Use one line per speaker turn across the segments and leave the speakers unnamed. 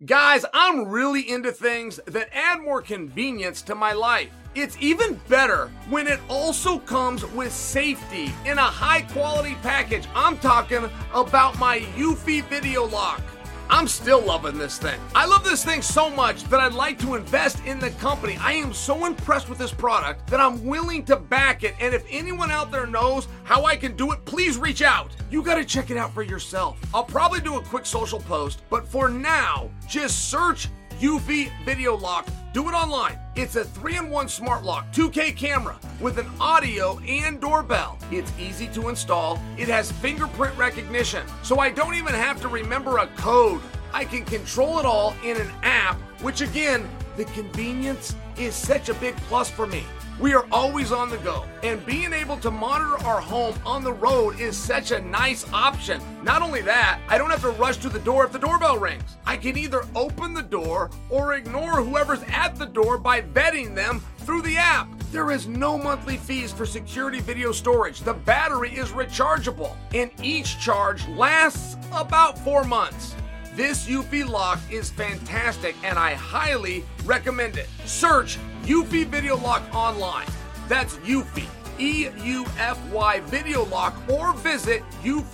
Guys, I'm really into things that add more convenience to my life. It's even better when it also comes with safety in a high quality package. I'm talking about my Eufy Video Lock. I'm still loving this thing. I love this thing so much that I'd like to invest in the company. I am so impressed with this product that I'm willing to back it. And if anyone out there knows how I can do it, please reach out. You got to check it out for yourself. I'll probably do a quick social post, but for now, just search Eufy Video Lock. Do it online. It's a 3-in-1 smart lock, 2K camera with an audio and doorbell. It's easy to install. It has fingerprint recognition, so I don't even have to remember a code. I can control it all in an app, which again, the convenience is such a big plus for me. We are always on the go, and being able to monitor our home on the road is such a nice option. Not only that, I don't have to rush to the door if the doorbell rings. I can either open the door or ignore whoever's at the door by vetting them through the app. There is no monthly fees for security video storage. The battery is rechargeable, and each charge lasts about 4 months. This Eufy lock is fantastic, and I highly recommend it. Search Eufy Video Lock online. That's Eufy, E-U-F-Y Video Lock, or visit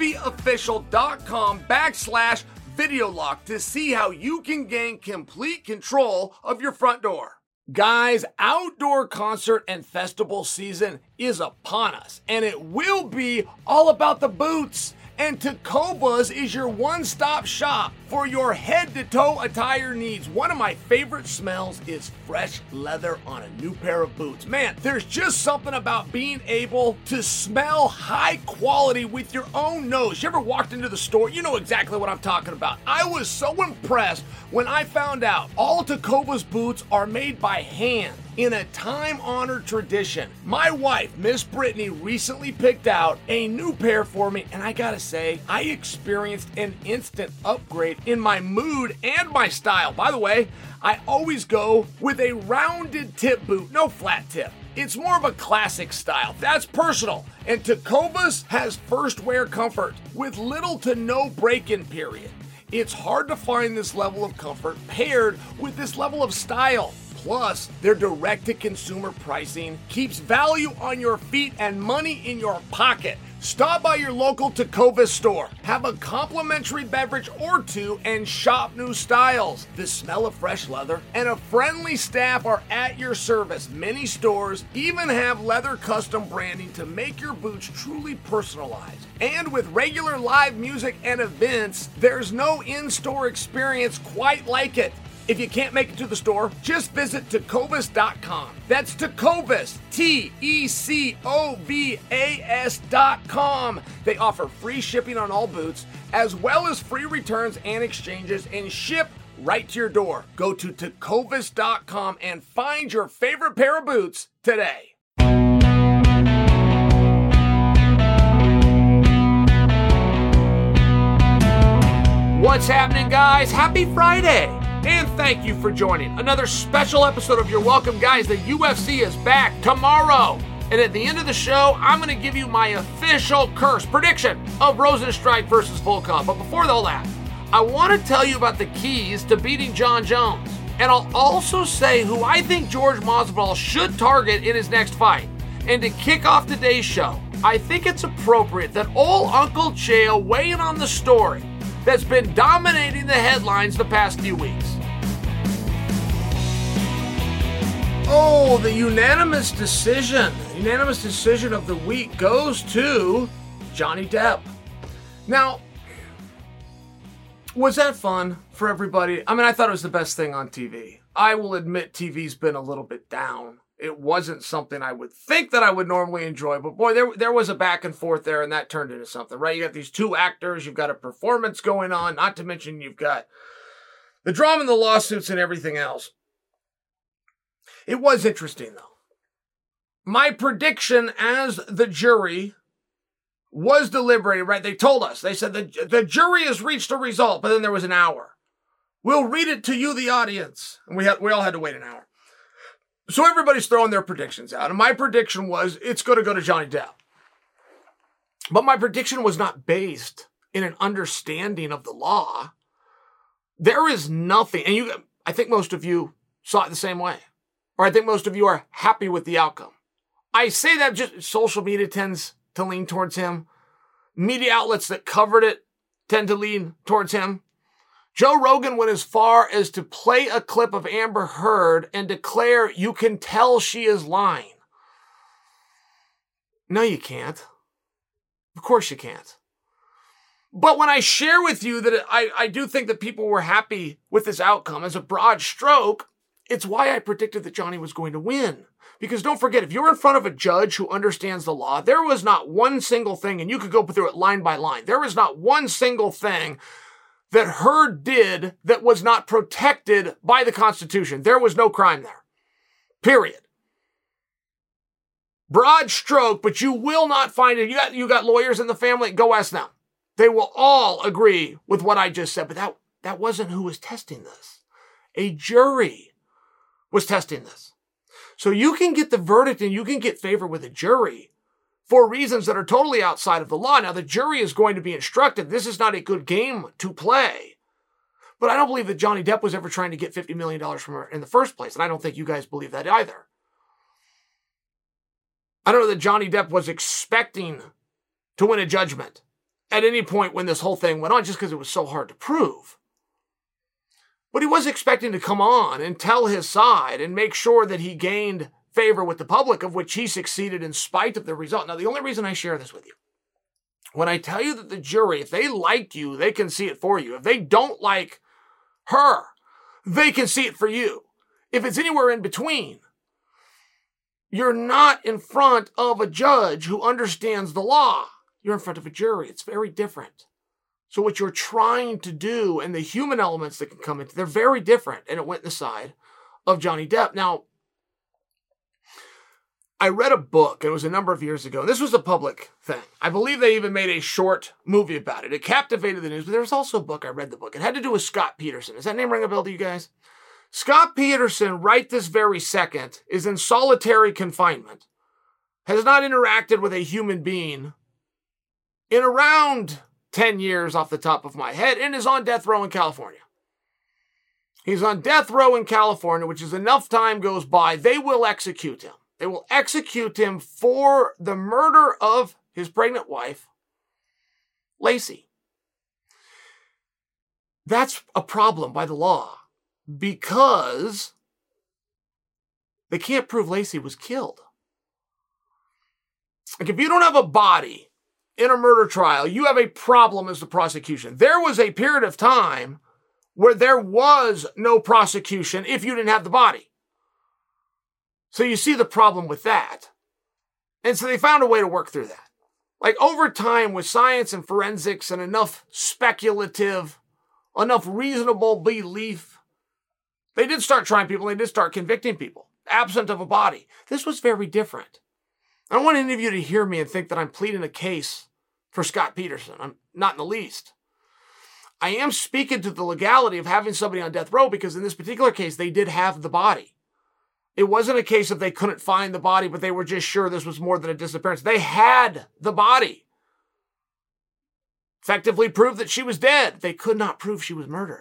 eufyofficial.com/video lock to see how you can gain complete control of your front door. Guys, outdoor concert and festival season is upon us, and it will be all about the boots. And Tecovas is your one-stop shop for your head-to-toe attire needs. One of my favorite smells is fresh leather on a new pair of boots. Man, there's just something about being able to smell high quality with your own nose. You ever walked into the store? You know exactly what I'm talking about. I was so impressed when I found out all Tecovas boots are made by hand in a time-honored tradition. My wife, Miss Brittany, recently picked out a new pair for me, and I gotta say, I experienced an instant upgrade in my mood and my style. By the way, I always go with a rounded tip boot, no flat tip. It's more of a classic style. That's personal. And Tecovas has first wear comfort with little to no break-in period. It's hard to find this level of comfort paired with this level of style. Plus, their direct-to-consumer pricing keeps value on your feet and money in your pocket. Stop by your local Tecovas store, have a complimentary beverage or two, and shop new styles. The smell of fresh leather and a friendly staff are at your service. Many stores even have leather custom branding to make your boots truly personalized. And with regular live music and events, there's no in-store experience quite like it. If you can't make it to the store, just visit Tecovas.com. That's Tecovas, Tecovas.com. They offer free shipping on all boots, as well as free returns and exchanges, and ship right to your door. Go to Tecovas.com and find your favorite pair of boots today. What's happening, guys? Happy Friday! And thank you for joining another special episode of You're Welcome, guys. The UFC is back tomorrow. And at the end of the show, I'm going to give you my official curse prediction of Rozenstruik versus Volkov. But before all that, I want to tell you about the keys to beating Jon Jones. And I'll also say who I think George Masvidal should target in his next fight. And to kick off today's show, I think it's appropriate that old Uncle Chael weigh in on the story that's been dominating the headlines the past few weeks. Oh, the unanimous decision of the week goes to Johnny Depp. Now, was that fun for everybody? I mean, I thought it was the best thing on TV. I will admit TV's been a little bit down. It wasn't something I would think that I would normally enjoy, but boy, there was a back and forth there, and that turned into something, right? You got these two actors, you've got a performance going on, not to mention you've got the drama and the lawsuits and everything else. It was interesting, though. My prediction as the jury was deliberating, right? They told us, they said the jury has reached a result, but then there was an hour. We'll read it to you, the audience. And we all had to wait an hour. So everybody's throwing their predictions out. And my prediction was it's going to go to Johnny Depp. But my prediction was not based in an understanding of the law. There is nothing, and I think most of you saw it the same way, or I think most of you are happy with the outcome. I say that just social media tends to lean towards him. Media outlets that covered it tend to lean towards him. Joe Rogan went as far as to play a clip of Amber Heard and declare, "You can tell she is lying." No, you can't. Of course you can't. But when I share with you that I do think that people were happy with this outcome as a broad stroke, it's why I predicted that Johnny was going to win. Because don't forget, if you're in front of a judge who understands the law, there was not one single thing, and you could go through it line by line, there was not one single thing that Heard did that was not protected by the Constitution. There was no crime there. Period. Broad stroke, but you will not find it. You got lawyers in the family, go ask them. They will all agree with what I just said, but that wasn't who was testing this. A jury was testing this. So you can get the verdict and you can get favor with a jury for reasons that are totally outside of the law. Now, the jury is going to be instructed. This is not a good game to play. But I don't believe that Johnny Depp was ever trying to get $50 million from her in the first place. And I don't think you guys believe that either. I don't know that Johnny Depp was expecting to win a judgment at any point when this whole thing went on, just because it was so hard to prove. But he was expecting to come on and tell his side and make sure that he gained favor with the public, of which he succeeded in spite of the result. Now, the only reason I share this with you, when I tell you that the jury, if they like you, they can see it for you. If they don't like her, they can see it for you. If it's anywhere in between, you're not in front of a judge who understands the law. You're in front of a jury. It's very different. So what you're trying to do and the human elements that can come into, they're very different. And it went in the side of Johnny Depp. Now, I read a book, and it was a number of years ago. This was a public thing. I believe they even made a short movie about it. It captivated the news, but there was also a book. I read the book. It had to do with Scott Peterson. Does that name ring a bell to you guys? Scott Peterson, right this very second, is in solitary confinement, has not interacted with a human being in around 10 years off the top of my head, and is on death row in California. He's on death row in California, which is enough time goes by, they will execute him. They will execute him for the murder of his pregnant wife, Lacey. That's a problem by the law because they can't prove Lacey was killed. Like, if you don't have a body in a murder trial, you have a problem as the prosecution. There was a period of time where there was no prosecution if you didn't have the body. So you see the problem with that. And so they found a way to work through that. Like, over time with science and forensics and enough speculative, enough reasonable belief, they did start trying people. They did start convicting people, absent of a body. This was very different. I don't want any of you to hear me and think that I'm pleading a case for Scott Peterson. I'm not in the least. I am speaking to the legality of having somebody on death row because in this particular case, they did have the body. It wasn't a case of they couldn't find the body, but they were just sure this was more than a disappearance. They had the body. Effectively proved that she was dead. They could not prove she was murdered.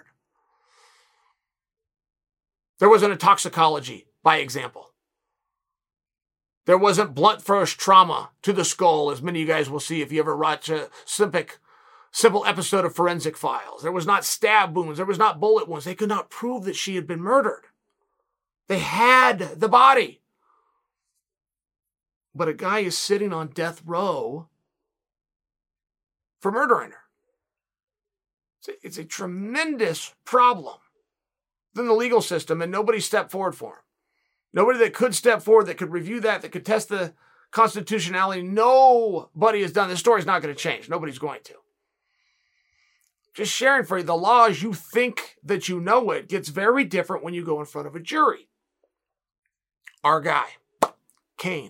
There wasn't a toxicology, by example. There wasn't blunt force trauma to the skull, as many of you guys will see if you ever watch a simple episode of Forensic Files. There was not stab wounds. There was not bullet wounds. They could not prove that she had been murdered. They had the body. But a guy is sitting on death row for murdering her. It's a tremendous problem within the legal system, and nobody stepped forward for him. Nobody that could step forward, that could review that could test the constitutionality. Nobody has done. This story's not going to change. Nobody's going to. Just sharing for you, the law as you think that you know it gets very different when you go in front of a jury. Our guy, Cain.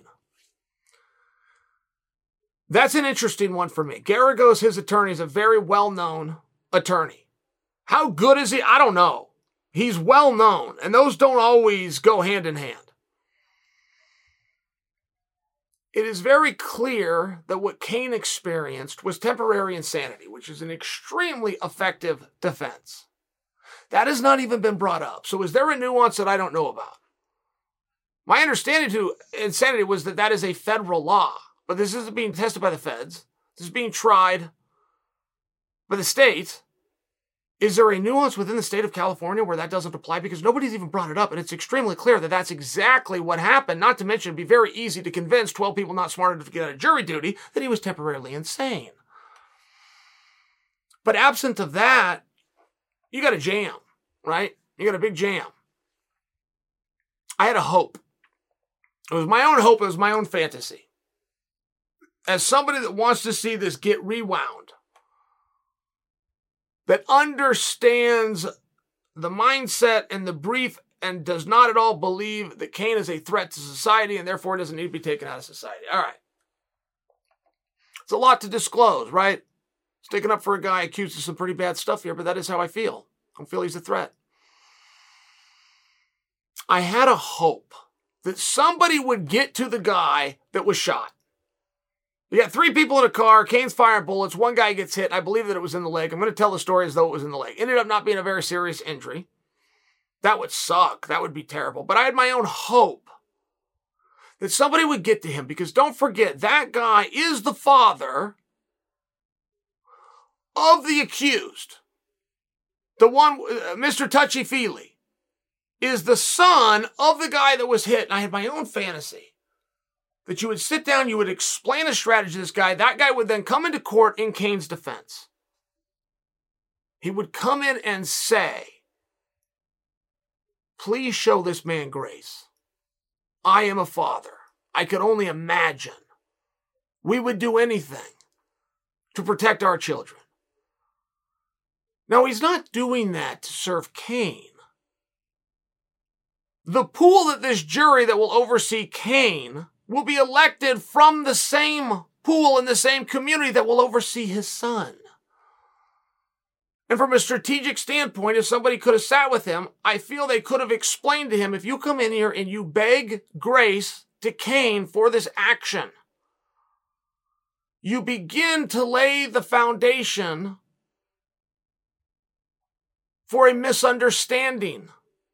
That's an interesting one for me. Geragos, his attorney, is a very well-known attorney. How good is he? I don't know. He's well-known, and those don't always go hand in hand. It is very clear that what Cain experienced was temporary insanity, which is an extremely effective defense. That has not even been brought up. So is there a nuance that I don't know about? My understanding to insanity was that that is a federal law, but this isn't being tested by the feds. This is being tried by the state. Is there a nuance within the state of California where that doesn't apply? Because nobody's even brought it up, and it's extremely clear that that's exactly what happened. Not to mention, it'd be very easy to convince 12 people not smart enough to get out of jury duty that he was temporarily insane. But absent of that, you got a jam, right? You got a big jam. I had a hope. It was my own hope. It was my own fantasy. As somebody that wants to see this get rewound, that understands the mindset and the brief and does not at all believe that Cain is a threat to society and therefore doesn't need to be taken out of society. All right. It's a lot to disclose, right? Sticking up for a guy accused of some pretty bad stuff here, but that is how I feel. I feel he's a threat. I had a hope that somebody would get to the guy that was shot. You got 3 people in a car. Cain's firing bullets. One guy gets hit. I believe that it was in the leg. I'm going to tell the story as though it was in the leg. Ended up not being a very serious injury. That would suck. That would be terrible. But I had my own hope that somebody would get to him, because don't forget, that guy is the father of the accused. The one, Mr. Touchy-Feely, is the son of the guy that was hit. And I had my own fantasy that you would sit down, you would explain a strategy to this guy. That guy would then come into court in Cain's defense. He would come in and say, please show this man grace. I am a father. I could only imagine. We would do anything to protect our children. Now, he's not doing that to serve Cain. The pool that this jury that will oversee Cain will be elected from the same pool in the same community that will oversee his son. And from a strategic standpoint, if somebody could have sat with him, I feel they could have explained to him, if you come in here and you beg grace to Cain for this action, you begin to lay the foundation for a misunderstanding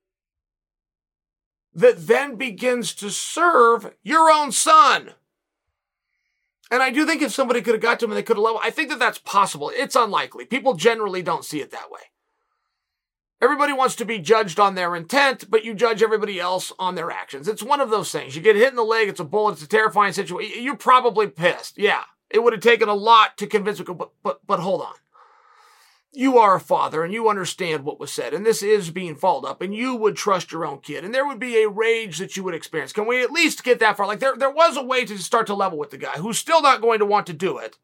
that then begins to serve your own son. And I do think if somebody could have got to him and they could have leveled, I think that that's possible. It's unlikely. People generally don't see it that way. Everybody wants to be judged on their intent, but you judge everybody else on their actions. It's one of those things. You get hit in the leg, it's a bullet, it's a terrifying situation. You're probably pissed. Yeah, it would have taken a lot to convince you, but hold on. You are a father and you understand what was said, and this is being followed up, and you would trust your own kid, and there would be a rage that you would experience. Can we at least get that far? Like there was a way to start to level with the guy who's still not going to want to do it.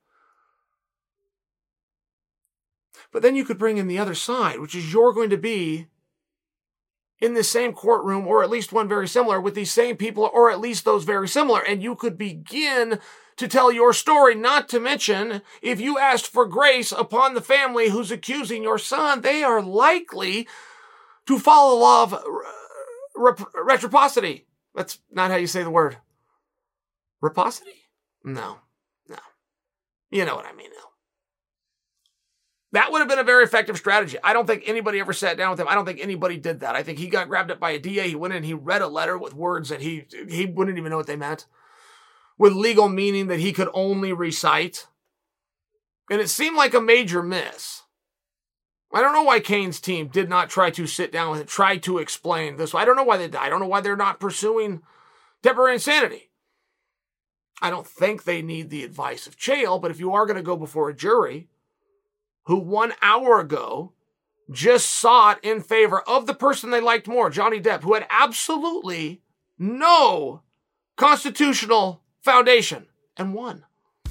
But then you could bring in the other side, which is you're going to be in the same courtroom, or at least one very similar, with these same people, or at least those very similar, and you could begin to tell your story. Not to mention, if you asked for grace upon the family who's accusing your son, they are likely to follow the law of reciprocity. That's not how you say the word. Reciprocity? No. You know what I mean now. That would have been a very effective strategy. I don't think anybody ever sat down with him. I don't think anybody did that. I think he got grabbed up by a DA. He went in, he read a letter with words that he wouldn't even know what they meant, with legal meaning that he could only recite. And it seemed like a major miss. I don't know why Cain's team did not try to sit down with it, try to explain this. I don't know why they died. I don't know why they're not pursuing temporary insanity. I don't think they need the advice of Chael, but if you are going to go before a jury who 1 hour ago just saw it in favor of the person they liked more, Johnny Depp, who had absolutely no constitutional foundation, and won.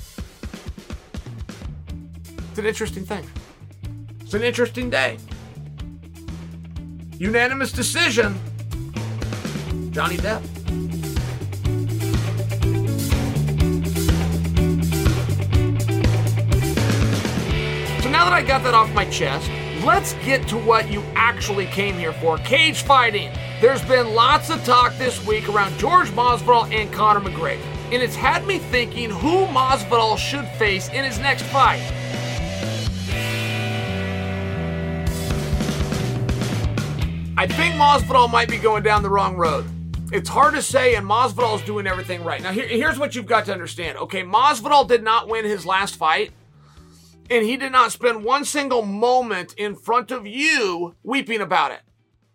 It's an interesting thing. It's an interesting day. Unanimous decision, Johnny Depp. So now that I got that off my chest, let's get to what you actually came here for, cage fighting. There's been lots of talk this week around George Masvidal and Conor McGregor, and it's had me thinking who Masvidal should face in his next fight. I think Masvidal might be going down the wrong road. It's hard to say, and Masvidal is doing everything right. Now, here's what you've got to understand. Okay, Masvidal did not win his last fight, and he did not spend one single moment in front of you weeping about it.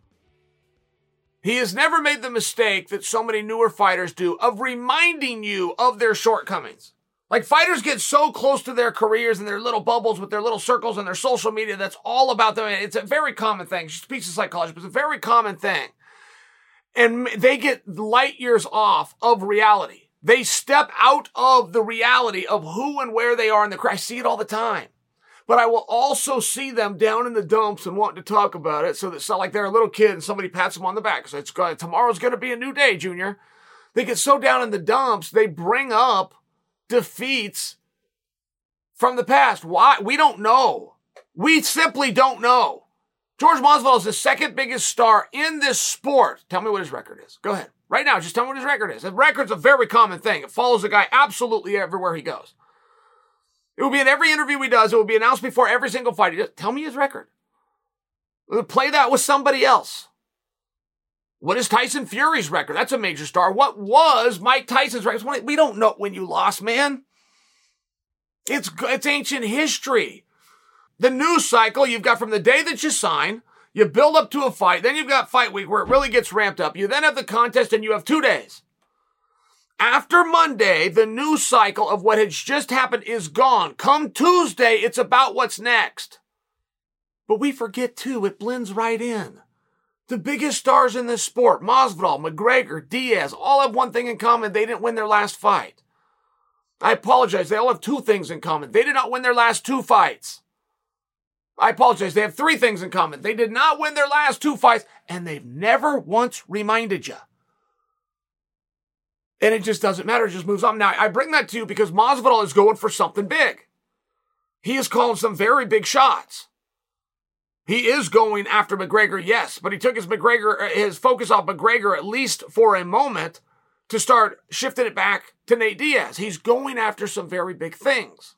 He has never made the mistake that so many newer fighters do of reminding you of their shortcomings. Like, fighters get so close to their careers and their little bubbles with their little circles and their social media that's all about them. It's a very common thing. She speaks of psychology, but it's a very common thing. And they get light years off of reality. They step out of the reality of who and where they are in the career. I see it all the time. But I will also see them down in the dumps and wanting to talk about it. So that it's not like they're a little kid and somebody pats them on the back. So tomorrow's going to be a new day, Junior. They get so down in the dumps, they bring up defeats from the past. Why? We don't know. We simply don't know. George Masvidal is the second biggest star in this sport. Tell me what his record is. Go ahead. Right now, just tell me what his record is. His record's a very common thing. It follows the guy absolutely everywhere he goes. It will be in every interview he does. It will be announced before every single fight he does. Tell me his record. Play that with somebody else. What is Tyson Fury's record? That's a major star. What was Mike Tyson's record? We don't know when you lost, man. It's ancient history. The news cycle you've got from the day that you sign, you build up to a fight, then you've got fight week where it really gets ramped up. You then have the contest and you have 2 days. After Monday, the news cycle of what has just happened is gone. Come Tuesday, it's about what's next. But we forget too, it blends right in. The biggest stars in this sport, Masvidal, McGregor, Diaz, all have one thing in common. They didn't win their last fight. I apologize. They all have 2 things in common. They did not win their last 2 fights. I apologize. They have 3 things in common. They did not win their last 2 fights, and they've never once reminded you. And it just doesn't matter. It just moves on. Now, I bring that to you because Masvidal is going for something big. He is calling some very big shots. He is going after McGregor, yes, but he took his focus off McGregor at least for a moment to start shifting it back to Nate Diaz. He's going after some very big things.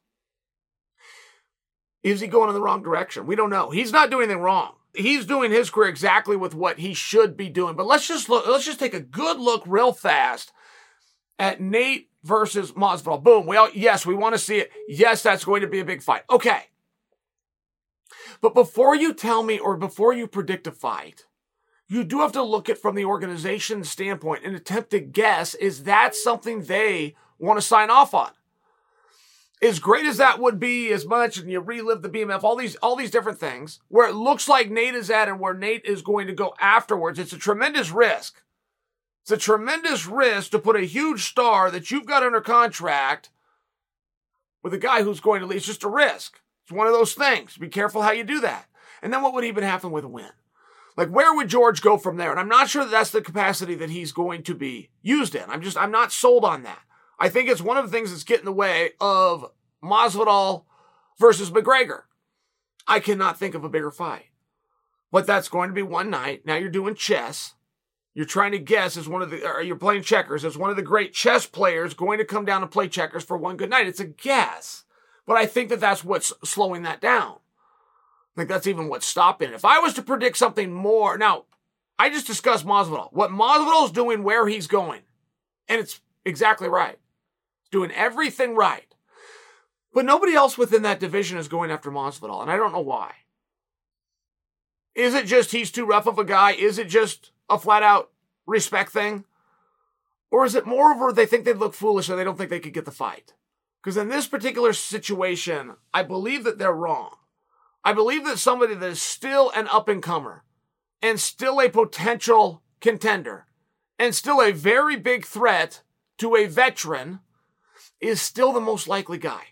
Is he going in the wrong direction? We don't know. He's not doing anything wrong. He's doing his career exactly with what he should be doing. But let's just take a good look real fast at Nate versus Masvidal. Boom. Yes, we want to see it. Yes, that's going to be a big fight. Okay. But before you tell me or before you predict a fight, you do have to look at from the organization's standpoint and attempt to guess, is that something they want to sign off on? As great as that would be, as much, and you relive the BMF, all these different things, where it looks like Nate is at and where Nate is going to go afterwards, it's a tremendous risk. It's a tremendous risk to put a huge star that you've got under contract with a guy who's going to leave. It's just a risk. It's one of those things. Be careful how you do that. And then what would even happen with a win? Like, where would George go from there? And I'm not sure that that's the capacity that he's going to be used in. I'm not sold on that. I think it's one of the things that's getting in the way of Masvidal versus McGregor. I cannot think of a bigger fight. But that's going to be one night. Now you're doing chess. You're trying to guess you're playing checkers. Is one of the great chess players going to come down and play checkers for one good night? It's a guess. But I think that that's what's slowing that down. I think that's even what's stopping it. If I was to predict something more, now, I just discussed Masvidal. What Masvidal is doing, where he's going. And it's exactly right. He's doing everything right. But nobody else within that division is going after Masvidal, and I don't know why. Is it just he's too rough of a guy? Is it just a flat-out respect thing? Or is it more of they think they'd look foolish and they don't think they could get the fight? Because in this particular situation, I believe that they're wrong. I believe that somebody that is still an up-and-comer and still a potential contender and still a very big threat to a veteran is still the most likely guy.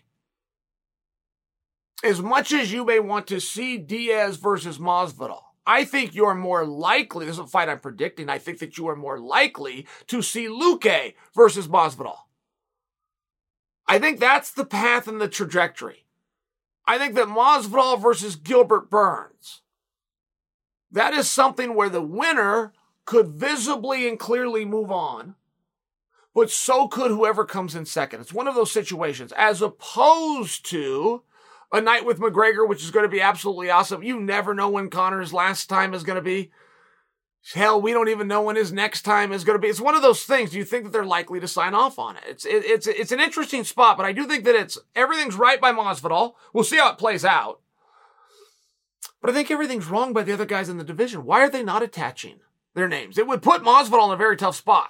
As much as you may want to see Diaz versus Masvidal, I think you're more likely, this is a fight I'm predicting, I think that you are more likely to see Luque versus Masvidal. I think that's the path and the trajectory. I think that Masvidal versus Gilbert Burns, that is something where the winner could visibly and clearly move on, but so could whoever comes in second. It's one of those situations, as opposed to a night with McGregor, which is going to be absolutely awesome. You never know when Conor's last time is going to be. Hell, we don't even know when his next time is going to be. It's one of those things. Do you think that they're likely to sign off on it? It's an interesting spot, but I do think that everything's right by Masvidal. We'll see how it plays out. But I think everything's wrong by the other guys in the division. Why are they not attaching their names? It would put Masvidal in a very tough spot.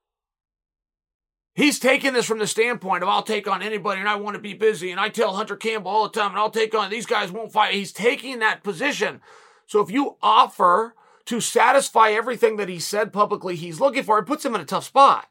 He's taking this from the standpoint of, I'll take on anybody and I want to be busy, and I tell Hunter Campbell all the time, and I'll take on, these guys won't fight. He's taking that position. So if you offer to satisfy everything that he said publicly he's looking for, it puts him in a tough spot.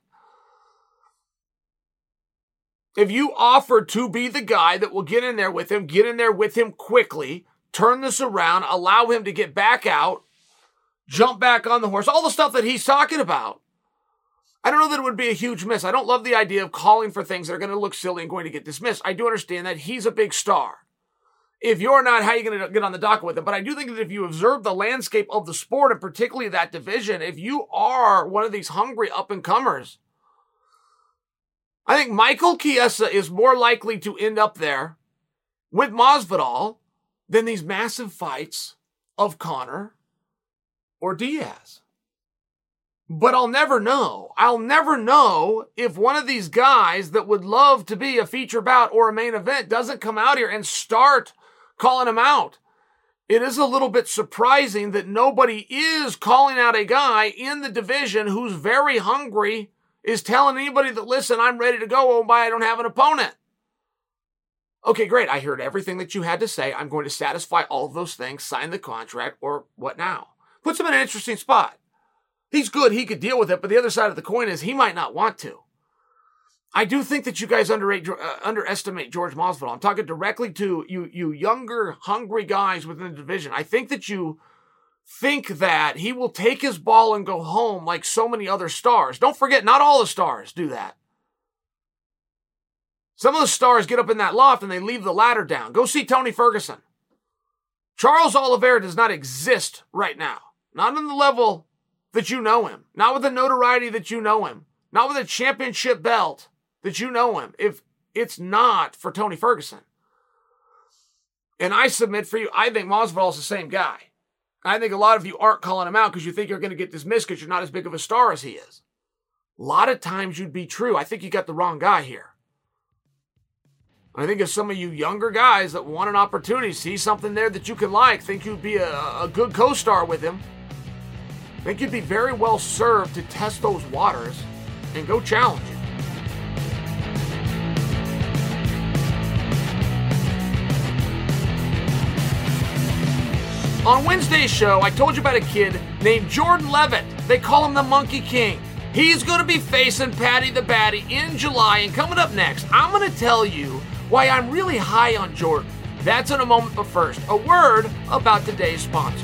If you offer to be the guy that will get in there with him quickly, turn this around, allow him to get back out, jump back on the horse, all the stuff that he's talking about, I don't know that it would be a huge miss. I don't love the idea of calling for things that are going to look silly and going to get dismissed. I do understand that he's a big star. If you're not, how are you going to get on the docket with him? But I do think that if you observe the landscape of the sport, and particularly that division, if you are one of these hungry up-and-comers, I think Michael Chiesa is more likely to end up there with Masvidal than these massive fights of Conor or Diaz. But I'll never know. I'll never know if one of these guys that would love to be a feature bout or a main event doesn't come out here and start calling him out. It is a little bit surprising that nobody is calling out a guy in the division who's very hungry, is telling anybody that, listen, I'm ready to go. Oh, my, I don't have an opponent. Okay, great. I heard everything that you had to say. I'm going to satisfy all of those things, sign the contract, or what now? Puts him in an interesting spot. He's good. He could deal with it, but the other side of the coin is he might not want to. I do think that you guys underestimate George Masvidal. I'm talking directly to you younger, hungry guys within the division. I think that you think that he will take his ball and go home like so many other stars. Don't forget, not all the stars do that. Some of the stars get up in that loft and they leave the ladder down. Go see Tony Ferguson. Charles Oliveira does not exist right now. Not on the level that you know him. Not with the notoriety that you know him. Not with a championship belt that you know him, if it's not for Tony Ferguson. And I submit for you, I think Masvidal is the same guy. I think a lot of you aren't calling him out because you think you're going to get dismissed because you're not as big of a star as he is. A lot of times you'd be true. I think you got the wrong guy here. I think if some of you younger guys that want an opportunity, see something there that you can like, think you'd be a good co-star with him, think you'd be very well served to test those waters and go challenge him. On Wednesday's show, I told you about a kid named Jordan Levitt. They call him the Monkey King. He's going to be facing Paddy the Baddy in July, and coming up next, I'm going to tell you why I'm really high on Jordan. That's in a moment, but first, a word about today's sponsor.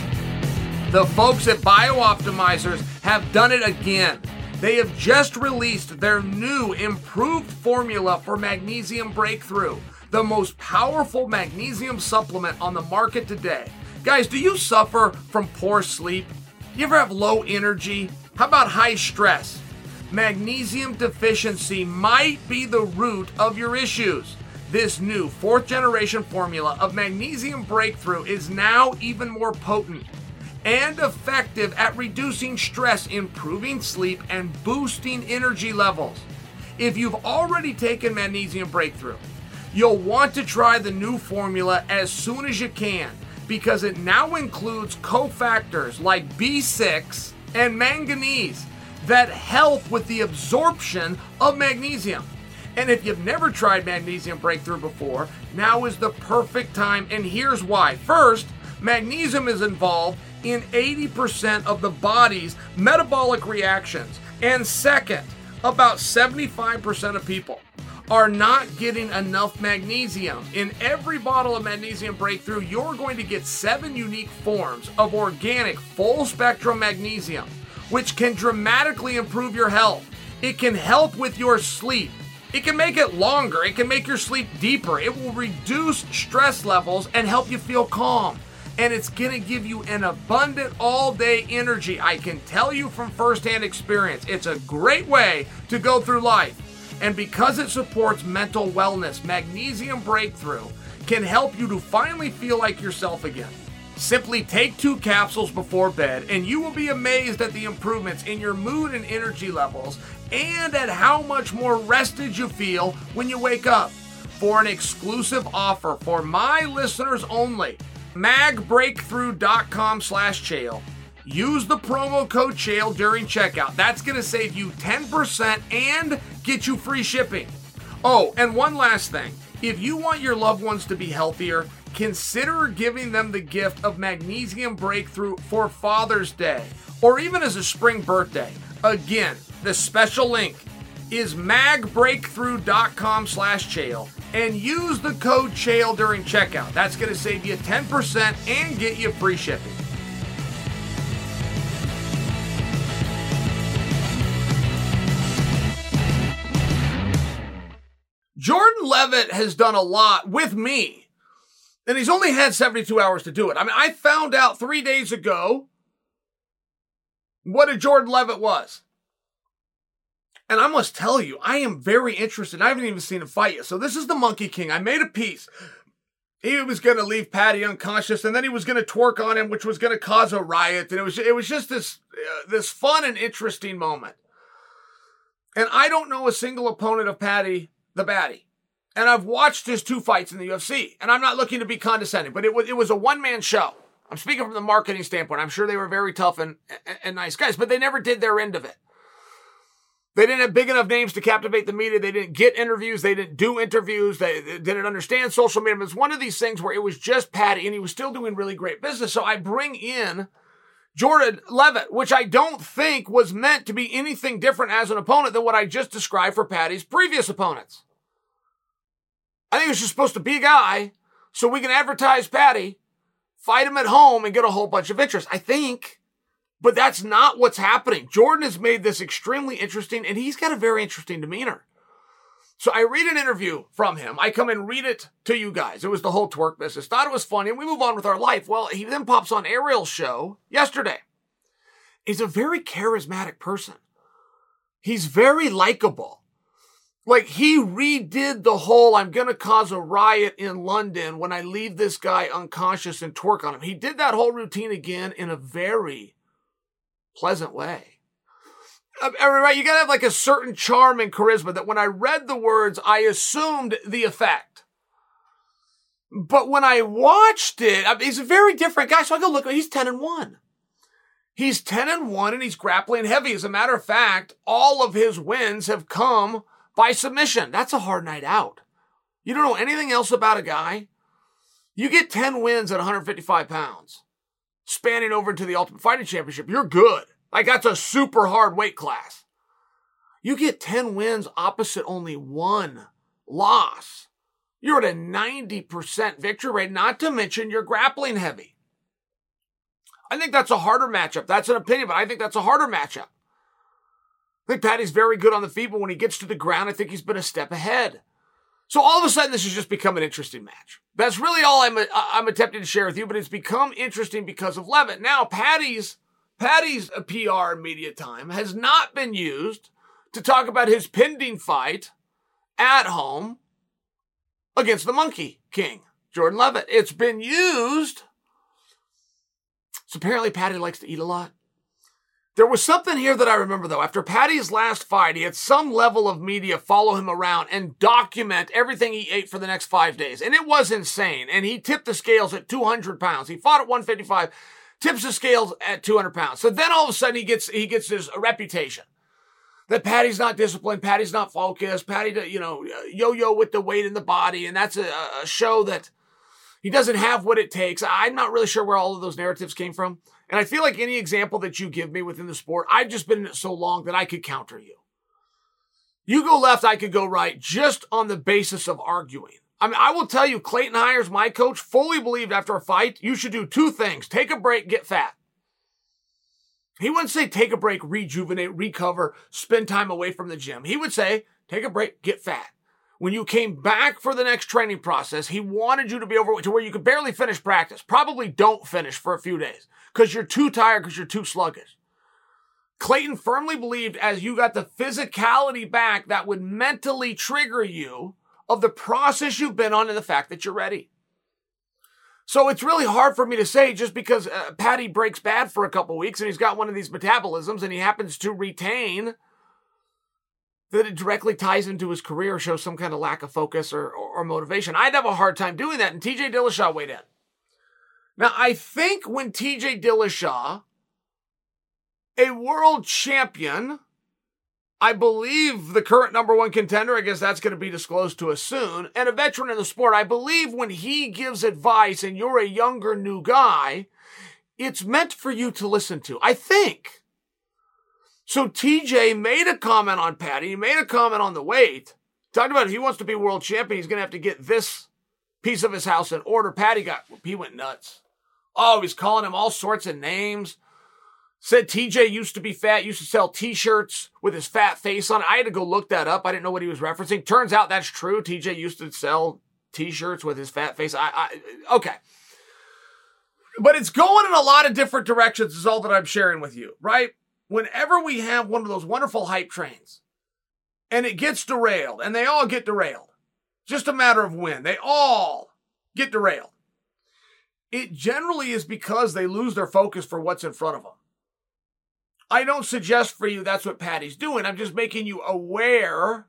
The folks at BioOptimizers have done it again. They have just released their new improved formula for Magnesium Breakthrough, the most powerful magnesium supplement on the market today. Guys, do you suffer from poor sleep? You ever have low energy? How about high stress? Magnesium deficiency might be the root of your issues. This new 4th generation formula of Magnesium Breakthrough is now even more potent and effective at reducing stress, improving sleep, and boosting energy levels. If you've already taken Magnesium Breakthrough, you'll want to try the new formula as soon as you can, because it now includes cofactors like B6 and manganese that help with the absorption of magnesium. And if you've never tried Magnesium Breakthrough before, now is the perfect time, and here's why. First, magnesium is involved in 80% of the body's metabolic reactions. And second, about 75% of people are not getting enough magnesium. In every bottle of Magnesium Breakthrough, you're going to get 7 unique forms of organic full spectrum magnesium, which can dramatically improve your health. It can help with your sleep. It can make it longer. It can make your sleep deeper. It will reduce stress levels and help you feel calm. And it's going to give you an abundant all-day energy. I can tell you from firsthand experience, it's a great way to go through life. And because it supports mental wellness, Magnesium Breakthrough can help you to finally feel like yourself again. Simply take 2 capsules before bed, and you will be amazed at the improvements in your mood and energy levels, and at how much more rested you feel when you wake up. For an exclusive offer for my listeners only, magbreakthrough.com/Chael. Use the promo code Chael during checkout. That's going to save you 10% and get you free shipping. Oh, and one last thing. If you want your loved ones to be healthier, consider giving them the gift of Magnesium Breakthrough for Father's Day, or even as a spring birthday. Again, the special link is magbreakthrough.com/Chael, and use the code Chael during checkout. That's going to save you 10% and get you free shipping. Jordan Leavitt has done a lot with me, and he's only had 72 hours to do it. I mean, I found out 3 days ago what a Jordan Leavitt was. And I must tell you, I am very interested. I haven't even seen him fight yet. So this is the Monkey King. I made a piece. He was going to leave Paddy unconscious, and then he was going to twerk on him, which was going to cause a riot. And it was just this fun and interesting moment. And I don't know a single opponent of Paddy the Baddy. And I've watched his 2 fights in the UFC. And I'm not looking to be condescending, but it was a one-man show. I'm speaking from the marketing standpoint. I'm sure they were very tough and nice guys, but they never did their end of it. They didn't have big enough names to captivate the media. They didn't get interviews. They didn't do interviews. They didn't understand social media. It was one of these things where it was just Paddy, and he was still doing really great business. So I bring in Jordan Leavitt, which I don't think was meant to be anything different as an opponent than what I just described for Paddy's previous opponents. I think it was just supposed to be a guy so we can advertise Paddy, fight him at home, and get a whole bunch of interest. I think. But that's not what's happening. Jordan has made this extremely interesting, and he's got a very interesting demeanor. So I read an interview from him. I come and read it to you guys. It was the whole twerk business. Thought it was funny, and we move on with our life. Well, he then pops on Ariel's show yesterday. He's a very charismatic person. He's very likable. Like, he redid the whole, I'm going to cause a riot in London when I leave this guy unconscious and twerk on him. He did that whole routine again in a very pleasant way. Right? You got to have like a certain charm and charisma that when I read the words, I assumed the effect. But when I watched it, he's a very different guy. So I go look, he's 10-1. He's 10-1 and he's grappling heavy. As a matter of fact, all of his wins have come by submission. That's a hard night out. You don't know anything else about a guy. You get 10 wins at 155 pounds. Spanning over into the Ultimate Fighting Championship, you're good. Like, that's a super hard weight class. You get 10 wins opposite only 1 loss. You're at a 90% victory rate, not to mention you're grappling heavy. I think that's a harder matchup. That's an opinion, but I think that's a harder matchup. I think Paddy's very good on the feet, but when he gets to the ground, I think he's been a step ahead. So all of a sudden, this has just become an interesting match. That's really all I'm attempting to share with you, but it's become interesting because of Leavitt. Now, Paddy's PR and media time has not been used to talk about his pending fight at home against the Monkey King, Jordan Leavitt. It's been used. So apparently Paddy likes to eat a lot. There was something here that I remember, though. After Paddy's last fight, he had some level of media follow him around and document everything he ate for the next 5 days. And it was insane. And he tipped the scales at 200 pounds. He fought at 155, tips the scales at 200 pounds. So then all of a sudden he gets his reputation that Paddy's not disciplined, Paddy's not focused, Paddy, yo-yo with the weight in the body. And that's a show that he doesn't have what it takes. I'm not really sure where all of those narratives came from. And I feel like any example that you give me within the sport, I've just been in it so long that I could counter you. You go left, I could go right, just on the basis of arguing. I mean, I will tell you, Clayton Hires, my coach, fully believed after a fight, you should do 2 things. Take a break, get fat. He wouldn't say take a break, rejuvenate, recover, spend time away from the gym. He would say, take a break, get fat. When you came back for the next training process, he wanted you to be overweight to where you could barely finish practice. Probably don't finish for a few days because you're too tired, because you're too sluggish. Clayton firmly believed as you got the physicality back, that would mentally trigger you of the process you've been on and the fact that you're ready. So it's really hard for me to say just because Patty breaks bad for a couple weeks and he's got one of these metabolisms and he happens to retain that it directly ties into his career, shows some kind of lack of focus or motivation. I'd have a hard time doing that, and TJ Dillashaw weighed in. Now, I think when TJ Dillashaw, a world champion, I believe the current number one contender, I guess that's going to be disclosed to us soon, and a veteran in the sport, I believe when he gives advice and you're a younger new guy, it's meant for you to listen to. I think. So TJ made a comment on Patty. He made a comment on the weight. Talked about if he wants to be world champion, he's going to have to get this piece of his house in order. He went nuts. Oh, he's calling him all sorts of names. Said TJ used to be fat, used to sell t-shirts with his fat face on it. I had to go look that up. I didn't know what he was referencing. Turns out that's true. TJ used to sell t-shirts with his fat face. Okay. But it's going in a lot of different directions is all that I'm sharing with you, right? Whenever we have one of those wonderful hype trains and it gets derailed, and they all get derailed, just a matter of when, they all get derailed. It generally is because they lose their focus for what's in front of them. I don't suggest for you that's what Patty's doing. I'm just making you aware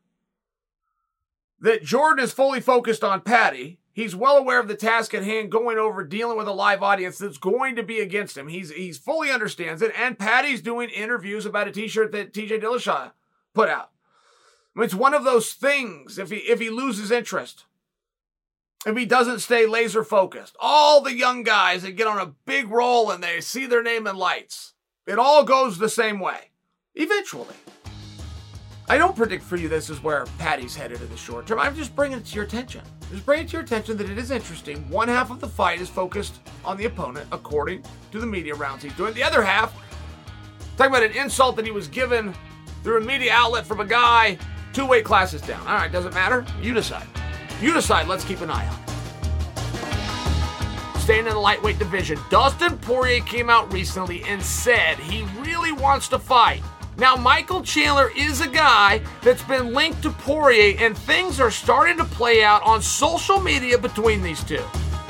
that Jordan is fully focused on Patty. He's well aware of the task at hand, going over, dealing with a live audience that's going to be against him. He's fully understands it. And Patty's doing interviews about a t-shirt that TJ Dillashaw put out. I mean, it's one of those things, if he loses interest, if he doesn't stay laser focused, all the young guys that get on a big roll and they see their name in lights, it all goes the same way, eventually. I don't predict for you this is where Patty's headed in the short term. I'm just bringing it to your attention. Just bringing it to your attention that it is interesting. One half of the fight is focused on the opponent, according to the media rounds he's doing. The other half, talking about an insult that he was given through a media outlet from a guy 2 weight classes down. All right, doesn't matter. You decide. You decide. Let's keep an eye on it. Staying in the lightweight division, Dustin Poirier came out recently and said he really wants to fight. Now, Michael Chandler is a guy that's been linked to Poirier, and things are starting to play out on social media between these two.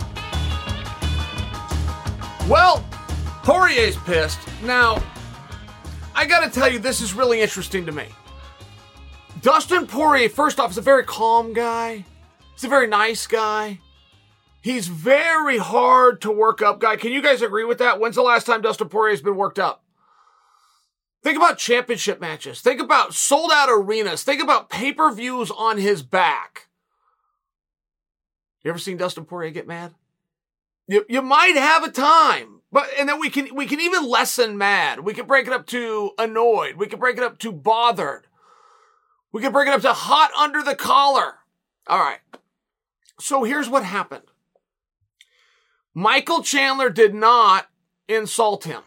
Well, Poirier's pissed. Now, I gotta tell you, this is really interesting to me. Dustin Poirier, first off, is a very calm guy. He's a very nice guy. He's very hard to work up guy. Can you guys agree with that? When's the last time Dustin Poirier's been worked up? Think about championship matches. Think about sold-out arenas. Think about pay-per-views on his back. You ever seen Dustin Poirier get mad? You might have a time, and then we can even lessen mad. We can break it up to annoyed. We can break it up to bothered. We can break it up to hot under the collar. All right. So here's what happened. Michael Chandler did not insult him.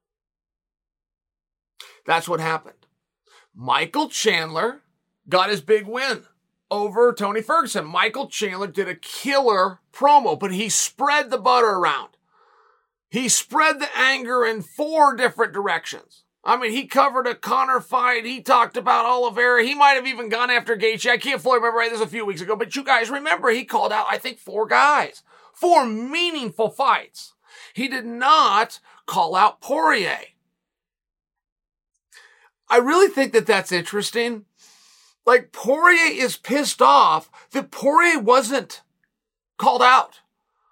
That's what happened. Michael Chandler got his big win over Tony Ferguson. Michael Chandler did a killer promo, but he spread the butter around. He spread the anger in 4 different directions. I mean, he covered a Conor fight. He talked about Oliveira. He might have even gone after Gaethje. I can't fully remember. This was a few weeks ago, but you guys remember he called out, I think, 4 guys. 4 meaningful fights. He did not call out Poirier. I really think that that's interesting. Like, Poirier is pissed off that Poirier wasn't called out.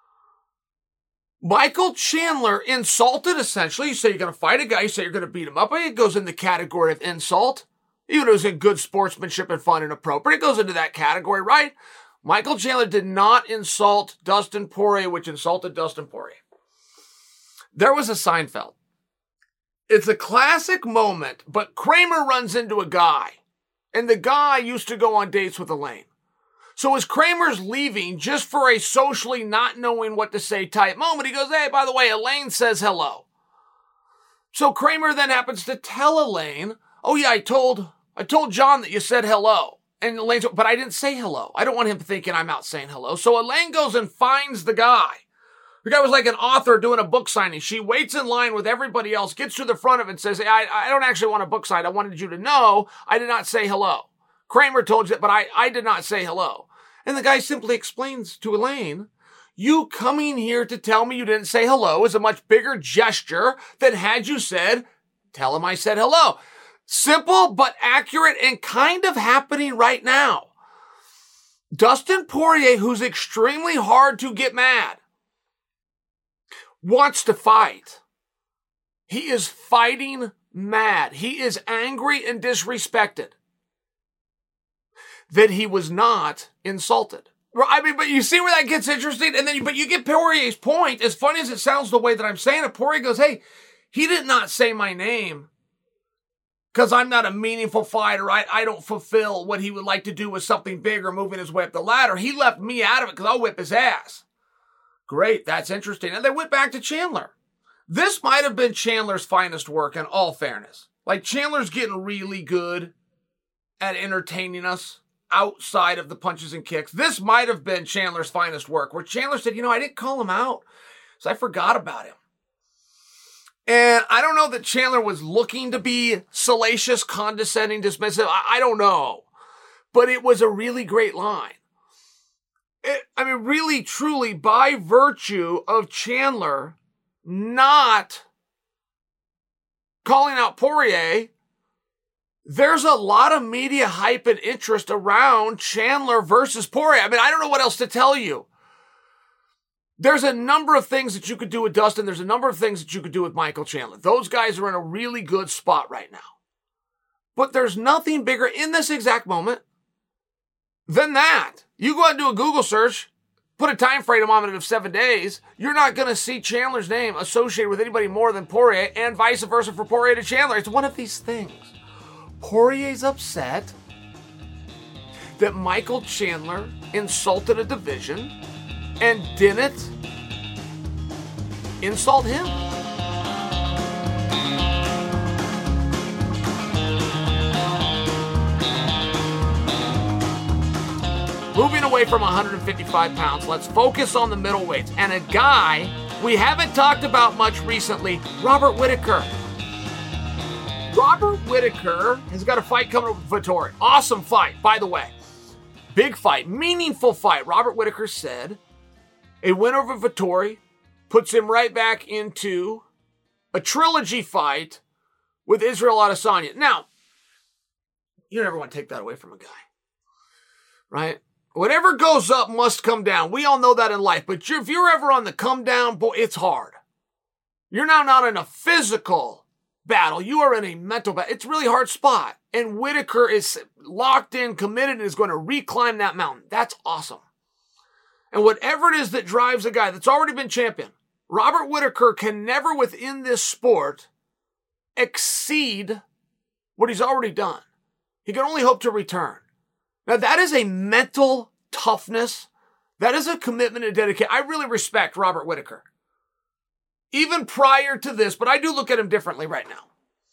Michael Chandler insulted, essentially. You say you're going to fight a guy. You say you're going to beat him up. It goes in the category of insult. Even if it was in good sportsmanship and fun and appropriate, it goes into that category, right? Michael Chandler did not insult Dustin Poirier, which insulted Dustin Poirier. There was a Seinfeld. It's a classic moment, but Kramer runs into a guy, and the guy used to go on dates with Elaine. So as Kramer's leaving, just for a socially not knowing what to say type moment, he goes, hey, by the way, Elaine says hello. So Kramer then happens to tell Elaine, oh yeah, I told John that you said hello. And Elaine's, but I didn't say hello. I don't want him thinking I'm out saying hello. So Elaine goes and finds the guy. The guy was like an author doing a book signing. She waits in line with everybody else, gets to the front of it and says, hey, I don't actually want a book sign. I wanted you to know I did not say hello. Kramer told you that, but I did not say hello. And the guy simply explains to Elaine, You coming here to tell me you didn't say hello is a much bigger gesture than had you said, tell him I said hello. Simple but accurate and kind of happening right now. Dustin Poirier, who's extremely hard to get mad, wants to fight. He is fighting mad. He is angry and disrespected that he was not insulted. I mean, but you see where that gets interesting? And then, but you get Poirier's point. As funny as it sounds the way that I'm saying it, Poirier goes, hey, he did not say my name because I'm not a meaningful fighter. I don't fulfill what he would like to do with something bigger, moving his way up the ladder. He left me out of it because I'll whip his ass. Great, that's interesting. And they went back to Chandler. This might have been Chandler's finest work, in all fairness. Like, Chandler's getting really good at entertaining us outside of the punches and kicks. This might have been Chandler's finest work, where Chandler said, I didn't call him out, so I forgot about him. And I don't know that Chandler was looking to be salacious, condescending, dismissive. I don't know. But it was a really great line. Really, truly, by virtue of Chandler not calling out Poirier, there's a lot of media hype and interest around Chandler versus Poirier. I don't know what else to tell you. There's a number of things that you could do with Dustin. There's a number of things that you could do with Michael Chandler. Those guys are in a really good spot right now. But there's nothing bigger in this exact moment than that. You go out and do a Google search, put a time frame on it of 7 days, you're not going to see Chandler's name associated with anybody more than Poirier, and vice versa for Poirier to Chandler. It's one of these things. Poirier's upset that Michael Chandler insulted a division and didn't insult him. Moving away from 155 pounds, let's focus on the middleweights. And a guy we haven't talked about much recently, Robert Whittaker. Robert Whittaker has got a fight coming up with Vettori. Awesome fight, by the way. Big fight, meaningful fight. Robert Whittaker said a win over Vettori puts him right back into a trilogy fight with Israel Adesanya. Now, you never want to take that away from a guy, right? Whatever goes up must come down. We all know that in life. But if you're ever on the come down, boy, it's hard. You're now not in a physical battle. You are in a mental battle. It's a really hard spot. And Whittaker is locked in, committed, and is going to reclimb that mountain. That's awesome. And whatever it is that drives a guy that's already been champion, Robert Whittaker can never within this sport exceed what he's already done. He can only hope to return. Now, that is a mental toughness. That is a commitment and dedication. I really respect Robert Whittaker. Even prior to this, but I do look at him differently right now.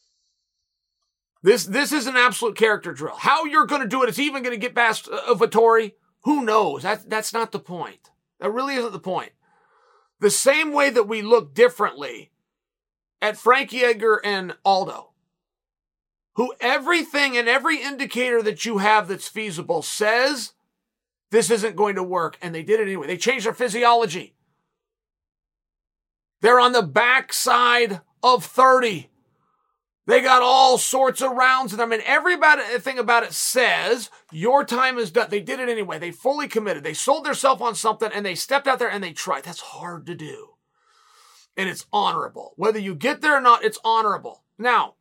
This is an absolute character drill. How you're going to do it, is he even going to get past Vettori? Who knows? That's not the point. That really isn't the point. The same way that we look differently at Frankie Edgar and Aldo, who everything and every indicator that you have that's feasible says this isn't going to work, and they did it anyway. They changed their physiology. They're on the backside of 30. They got all sorts of rounds in them, and everything about it says your time is done. They did it anyway. They fully committed. They sold themselves on something, and they stepped out there and they tried. That's hard to do. And it's honorable. Whether you get there or not, it's honorable. Now,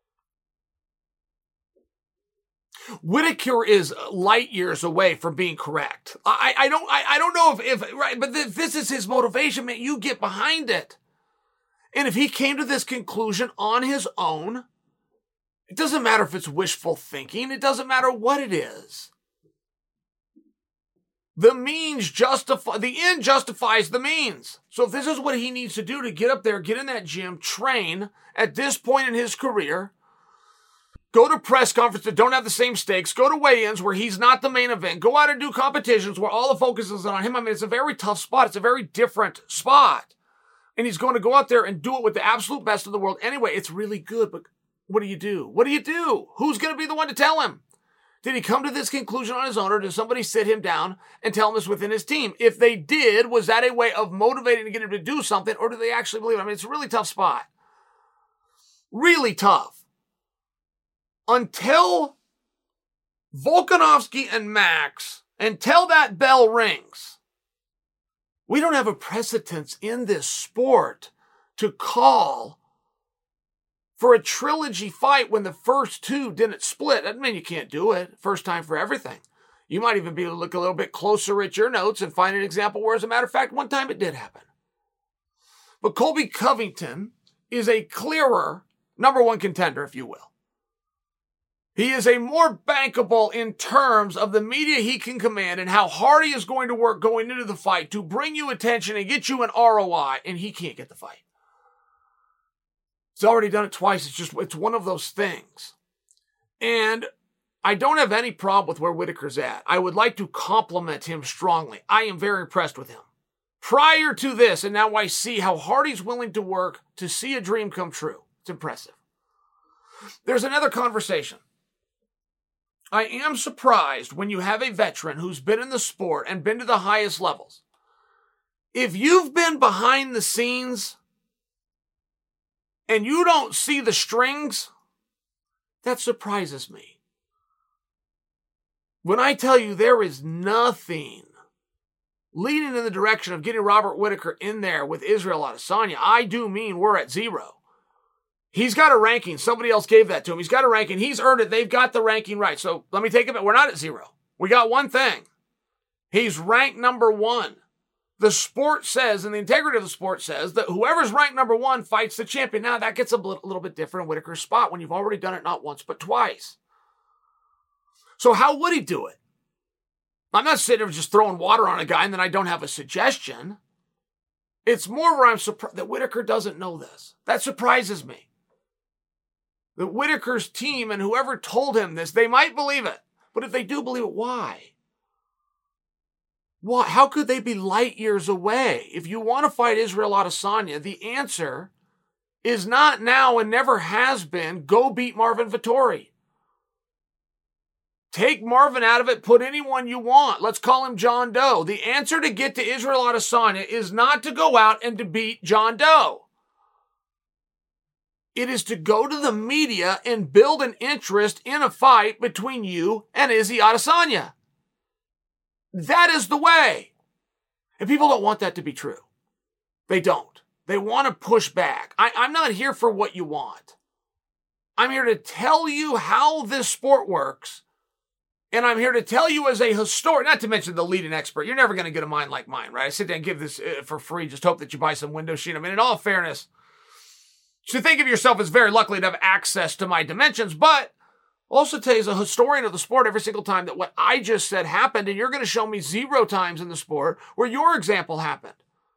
Whittaker is light years away from being correct. I don't know if right, but this is his motivation, man. You get behind it. And if he came to this conclusion on his own, it doesn't matter if it's wishful thinking. It doesn't matter what it is. The end justifies the means. So if this is what he needs to do to get up there, get in that gym, train at this point in his career, go to press conferences that don't have the same stakes, go to weigh-ins where he's not the main event, go out and do competitions where all the focus is on him. It's a very tough spot. It's a very different spot. And he's going to go out there and do it with the absolute best of the world. Anyway, it's really good, but what do you do? What do you do? Who's going to be the one to tell him? Did he come to this conclusion on his own, or did somebody sit him down and tell him this within his team? If they did, was that a way of motivating to get him to do something, or do they actually believe it? I mean, it's a really tough spot. Really tough. Until Volkanovski and Max, until that bell rings, we don't have a precedence in this sport to call for a trilogy fight when the first two didn't split. Doesn't mean you can't do it. First time for everything. You might even be able to look a little bit closer at your notes and find an example where, as a matter of fact, one time it did happen. But Colby Covington is a clearer number one contender, if you will. He is a more bankable in terms of the media he can command and how hard he is going to work going into the fight to bring you attention and get you an ROI, and he can't get the fight. He's already done it twice. It's one of those things. And I don't have any problem with where Whittaker's at. I would like to compliment him strongly. I am very impressed with him. Prior to this, and now I see how hard he's willing to work to see a dream come true. It's impressive. There's another conversation. I am surprised when you have a veteran who's been in the sport and been to the highest levels. If you've been behind the scenes and you don't see the strings, that surprises me. When I tell you there is nothing leading in the direction of getting Robert Whittaker in there with Israel Adesanya, I do mean we're at zero. He's got a ranking. Somebody else gave that to him. He's got a ranking. He's earned it. They've got the ranking right. So let me take it back. We're not at zero. We got one thing. He's ranked number one. The sport says, and the integrity of the sport says, that whoever's ranked number one fights the champion. Now, that gets a little bit different in Whittaker's spot when you've already done it not once, but twice. So how would he do it? I'm not sitting there just throwing water on a guy and then I don't have a suggestion. It's more where I'm surprised that Whittaker doesn't know this. That surprises me. That Whittaker's team and whoever told him this, they might believe it. But if they do believe it, why? Why? How could they be light years away? If you want to fight Israel Adesanya, the answer is not now and never has been, go beat Marvin Vettori. Take Marvin out of it, put anyone you want. Let's call him John Doe. The answer to get to Israel Adesanya is not to go out and to beat John Doe. It is to go to the media and build an interest in a fight between you and Izzy Adesanya. That is the way. And people don't want that to be true. They don't. They want to push back. I'm not here for what you want. I'm here to tell you how this sport works. And I'm here to tell you as a historian, not to mention the leading expert. You're never going to get a mind like mine, right? I sit there and give this for free. Just hope that you buy some window sheet. I mean, in all fairness, to think of yourself as very lucky to have access to my dimensions, but also tell you as a historian of the sport every single time that what I just said happened, and you're going to show me 0 times in the sport where your example happened.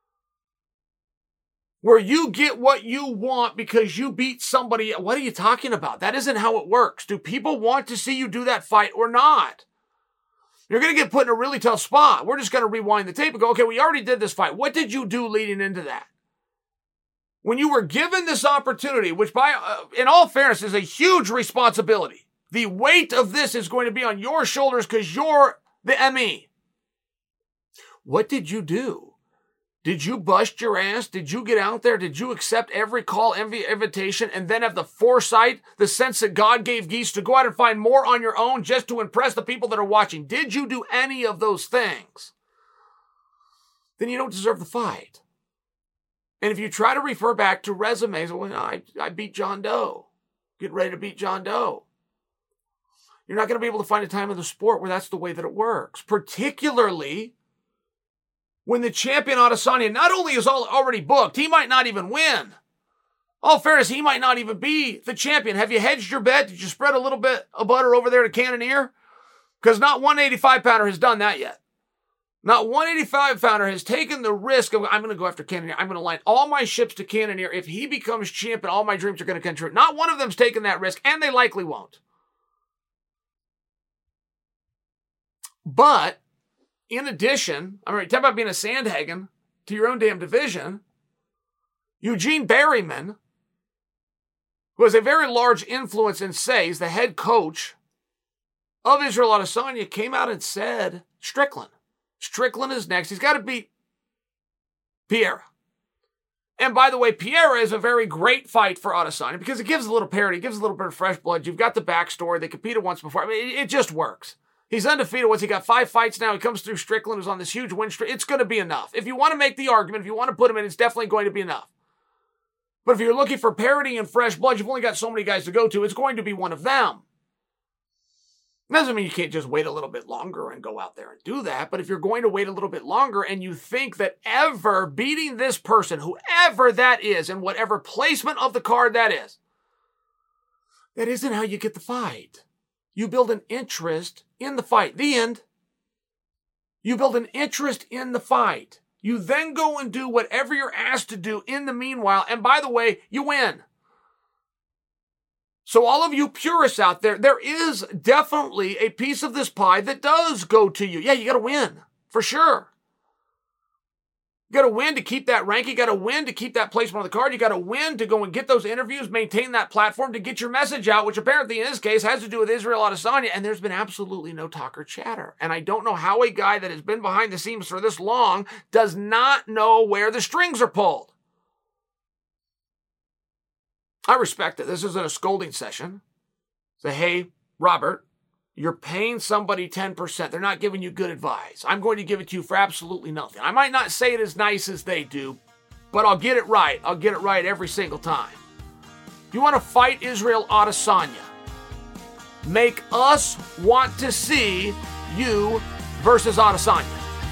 Where you get what you want because you beat somebody. What are you talking about? That isn't how it works. Do people want to see you do that fight or not? You're going to get put in a really tough spot. We're just going to rewind the tape and go, okay, we already did this fight. What did you do leading into that? When you were given this opportunity, which in all fairness is a huge responsibility. The weight of this is going to be on your shoulders because you're the ME. What did you do? Did you bust your ass? Did you get out there? Did you accept every call, every invitation, and then have the foresight, the sense that God gave geese to go out and find more on your own just to impress the people that are watching? Did you do any of those things? Then you don't deserve the fight. And if you try to refer back to resumes, well, I beat John Doe. Get ready to beat John Doe. You're not going to be able to find a time in the sport where that's the way that it works. Particularly when the champion Adesanya not only is already booked, he might not even win. All fairness, he might not even be the champion. Have you hedged your bet? Did you spread a little bit of butter over there to Cannonier? Because not one 85-pounder has done that yet. Not one 85-pounder has taken the risk of, I'm going to go after Cannonier. I'm going to line all my ships to Cannonier. If he becomes champion, all my dreams are going to come true. Not one of them's taken that risk, and they likely won't. But in addition, talk about being a Sandhagen to your own damn division. Eugene Berryman, who has a very large influence in SAYS, the head coach of Israel Adesanya came out and said Strickland. Strickland is next. He's got to beat Pereira. And by the way, Pereira is a very great fight for Adesanya because it gives a little parity, it gives a little bit of fresh blood. You've got the backstory. They competed once before. I mean, it just works. He's undefeated once. He got 5 fights now. He comes through Strickland, who's on this huge win streak. It's going to be enough. If you want to make the argument, if you want to put him in, it's definitely going to be enough. But if you're looking for parity and fresh blood, you've only got so many guys to go to. It's going to be one of them. Doesn't mean you can't just wait a little bit longer and go out there and do that. But if you're going to wait a little bit longer and you think that ever beating this person, whoever that is, and whatever placement of the card that isn't how you get the fight. You build an interest in the fight. The end. You build an interest in the fight. You then go and do whatever you're asked to do in the meanwhile. And by the way, you win. So all of you purists out there, there is definitely a piece of this pie that does go to you. Yeah, you got to win, for sure. You got to win to keep that rank. You got to win to keep that placement on the card. You got to win to go and get those interviews, maintain that platform, to get your message out, which apparently in this case has to do with Israel Adesanya. And there's been absolutely no talk or chatter. And I don't know how a guy that has been behind the scenes for this long does not know where the strings are pulled. I respect it. This isn't a scolding session. Say, hey, Robert, you're paying somebody 10%. They're not giving you good advice. I'm going to give it to you for absolutely nothing. I might not say it as nice as they do, but I'll get it right. I'll get it right every single time. If you want to fight Israel Adesanya, make us want to see you versus Adesanya.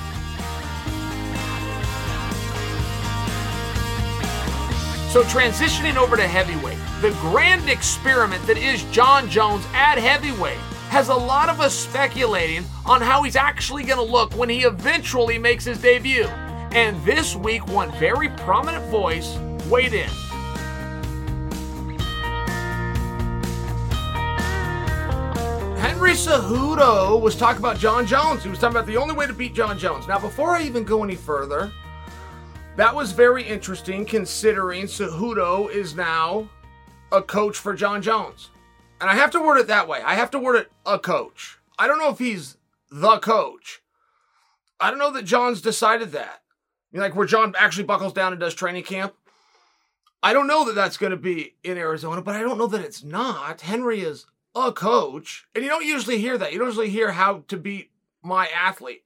So transitioning over to heavyweight, the grand experiment that is Jon Jones at heavyweight has a lot of us speculating on how he's actually going to look when he eventually makes his debut. And this week, one very prominent voice weighed in. Henry Cejudo was talking about Jon Jones. He was talking about the only way to beat Jon Jones. Now, before I even go any further, that was very interesting considering Cejudo is now a coach for Jon Jones. And I have to word it that way. I have to word it a coach. I don't know if he's the coach. I don't know that Jon's decided that. Like where Jon actually buckles down and does training camp. I don't know that that's going to be in Arizona, but I don't know that it's not. Henry is a coach. And you don't usually hear that. You don't usually hear how to beat my athlete.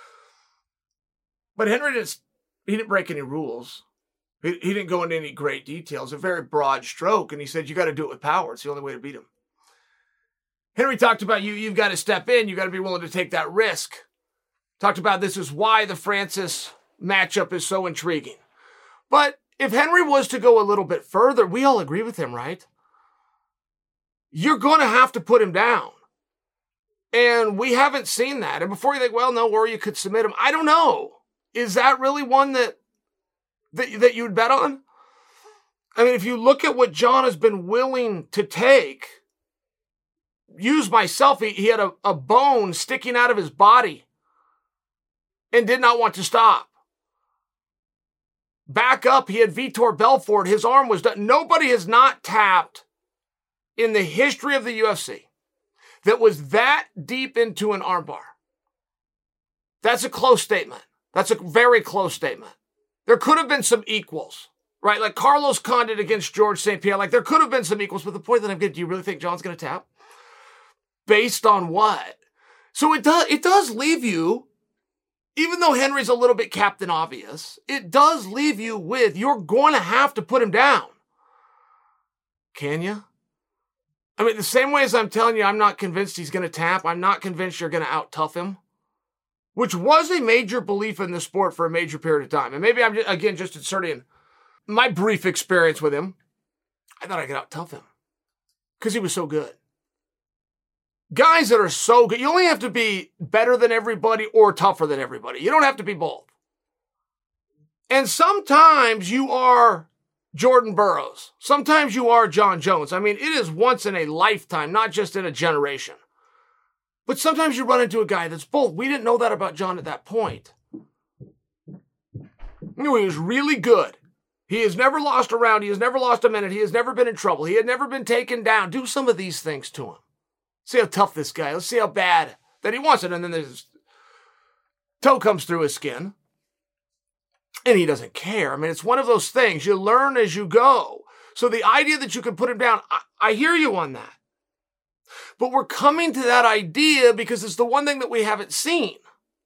But Henry didn't break any rules. He didn't go into any great details. A very broad stroke. And he said, you got to do it with power. It's the only way to beat him. Henry talked about you've got to step in. You got to be willing to take that risk. Talked about this is why the Francis matchup is so intriguing. But if Henry was to go a little bit further, we all agree with him, right? You're going to have to put him down. And we haven't seen that. And before you think, well, no, or you could submit him. I don't know. Is that really one that you'd bet on? I mean, if you look at what Jon has been willing to take, use myself, he had a bone sticking out of his body and did not want to stop. Back up, he had Vitor Belfort. His arm was done. Nobody has not tapped in the history of the UFC that was that deep into an armbar. That's a close statement. That's a very close statement. There could have been some equals, right? Like Carlos Condit against George St. Pierre. Like there could have been some equals, but the point that I'm getting, do you really think Jon's going to tap? Based on what? So it does leave you, even though Henry's a little bit Captain Obvious, it does leave you with, you're going to have to put him down. Can you? I mean, the same way as I'm telling you, I'm not convinced he's going to tap. I'm not convinced you're going to out-tough him. Which was a major belief in the sport for a major period of time. And maybe I'm, just inserting my brief experience with him. I thought I could out-tough him. Because he was so good. Guys that are so good, you only have to be better than everybody or tougher than everybody. You don't have to be both. And sometimes you are Jordan Burroughs. Sometimes you are Jon Jones. I mean, it is once in a lifetime, not just in a generation. But sometimes you run into a guy that's both. We didn't know that about Jon at that point. He was really good. He has never lost a round. He has never lost a minute. He has never been in trouble. He had never been taken down. Do some of these things to him. See how tough this guy. Let's see how bad that he wants it. And then his toe comes through his skin. And he doesn't care. I mean, it's one of those things. You learn as you go. So the idea that you can put him down, I hear you on that. But we're coming to that idea because it's the one thing that we haven't seen.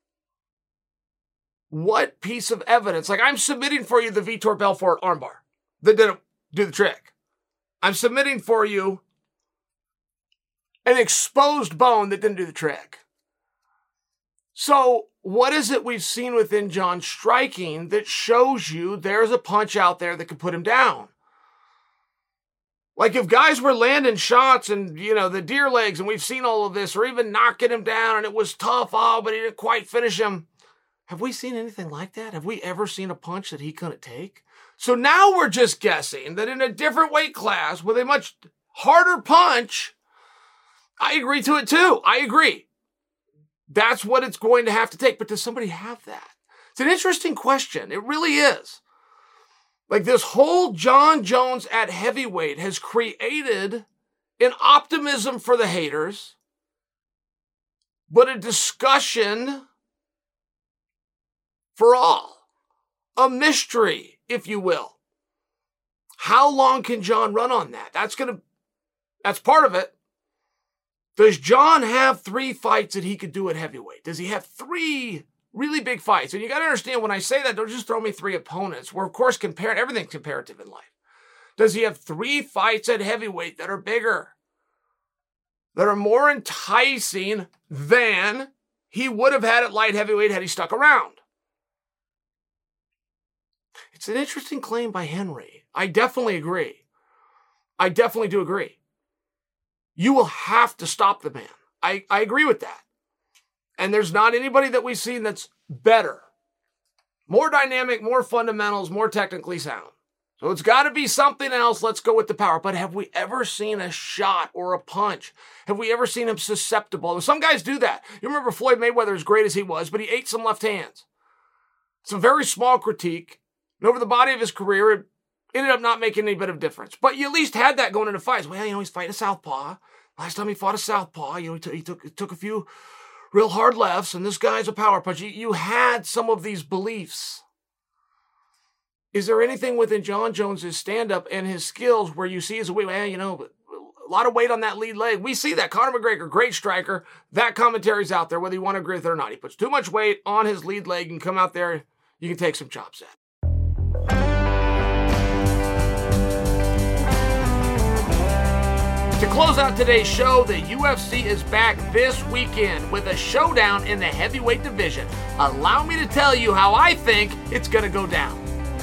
What piece of evidence? Like, I'm submitting for you the Vitor Belfort armbar that didn't do the trick. I'm submitting for you an exposed bone that didn't do the trick. So what is it we've seen within Jon striking that shows you there's a punch out there that could put him down? Like if guys were landing shots and, the deer legs, and we've seen all of this, or even knocking him down and it was tough, but he didn't quite finish him. Have we seen anything like that? Have we ever seen a punch that he couldn't take? So now we're just guessing that in a different weight class with a much harder punch, I agree to it too. I agree. That's what it's going to have to take. But does somebody have that? It's an interesting question. It really is. Like this whole Jon Jones at heavyweight has created an optimism for the haters, but a discussion for all. A mystery, if you will. How long can Jon run on that? That's part of it. Does Jon have 3 fights that he could do at heavyweight? Does he have 3 really big fights? And you got to understand, when I say that, don't just throw me 3 opponents. We're, of course, comparing. Everything's comparative in life. Does he have 3 fights at heavyweight that are bigger, that are more enticing than he would have had at light heavyweight had he stuck around? It's an interesting claim by Henry. I definitely agree. I definitely do agree. You will have to stop the man. I agree with that. And there's not anybody that we've seen that's better, more dynamic, more fundamentals, more technically sound. So it's got to be something else. Let's go with the power. But have we ever seen a shot or a punch? Have we ever seen him susceptible? Some guys do that. You remember Floyd Mayweather, as great as he was, but he ate some left hands. It's a very small critique. And over the body of his career, it ended up not making any bit of difference. But you at least had that going into fights. Well, he's fighting a southpaw. Last time he fought a southpaw, he took a few real hard lefts, and this guy's a power puncher. You had some of these beliefs. Is there anything within Jon Jones' stand-up and his skills where you see as a way, a lot of weight on that lead leg? We see that. Conor McGregor, great striker. That commentary's out there, whether you want to agree with it or not. He puts too much weight on his lead leg and come out there, you can take some chops at. To close out today's show, the UFC is back this weekend with a showdown in the heavyweight division. Allow me to tell you how I think it's going to go down.